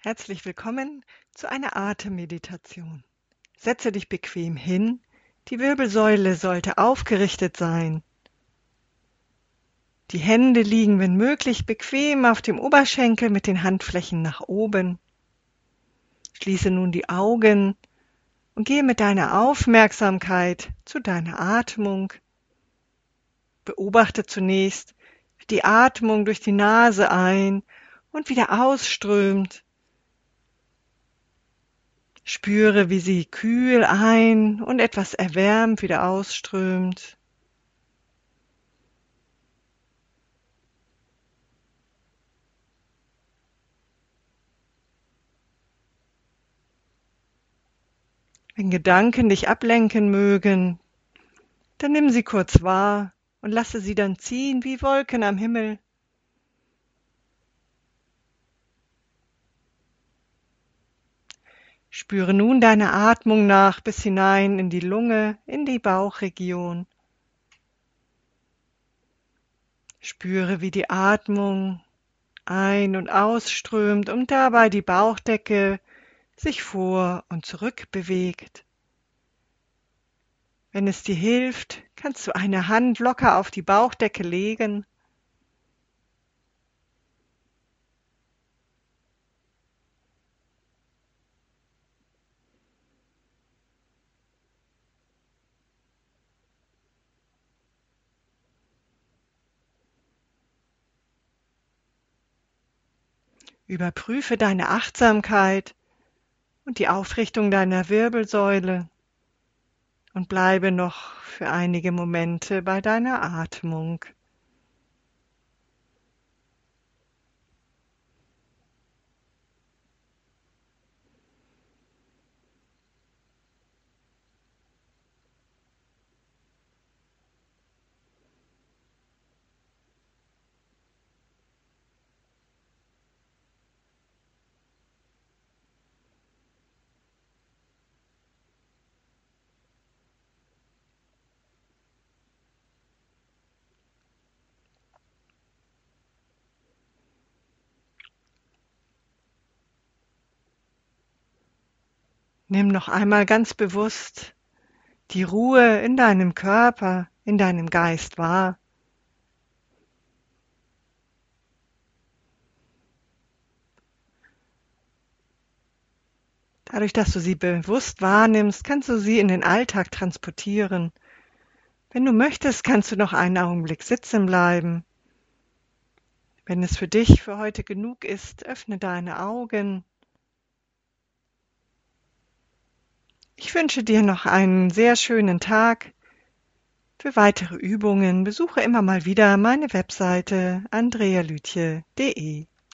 Herzlich willkommen zu einer Atemmeditation. Setze dich bequem hin. Die Wirbelsäule sollte aufgerichtet sein. Die Hände liegen, wenn möglich, bequem auf dem Oberschenkel mit den Handflächen nach oben. Schließe nun die Augen und gehe mit deiner Aufmerksamkeit zu deiner Atmung. Beobachte zunächst, wie die Atmung durch die Nase ein- und wieder ausströmt. Spüre, wie sie kühl ein- und etwas erwärmt wieder ausströmt. Wenn Gedanken dich ablenken mögen, dann nimm sie kurz wahr und lasse sie dann ziehen wie Wolken am Himmel. Spüre nun deine Atmung nach bis hinein in die Lunge, in die Bauchregion. Spüre, wie die Atmung ein- und ausströmt und dabei die Bauchdecke sich vor und zurück bewegt. Wenn es dir hilft, kannst du eine Hand locker auf die Bauchdecke legen. Überprüfe deine Achtsamkeit und die Aufrichtung deiner Wirbelsäule und bleibe noch für einige Momente bei deiner Atmung. Nimm noch einmal ganz bewusst die Ruhe in deinem Körper, in deinem Geist wahr. Dadurch, dass du sie bewusst wahrnimmst, kannst du sie in den Alltag transportieren. Wenn du möchtest, kannst du noch einen Augenblick sitzen bleiben. Wenn es für dich für heute genug ist, öffne deine Augen. Ich wünsche dir noch einen sehr schönen Tag. Für weitere Übungen besuche immer mal wieder meine Webseite andrealütje.de.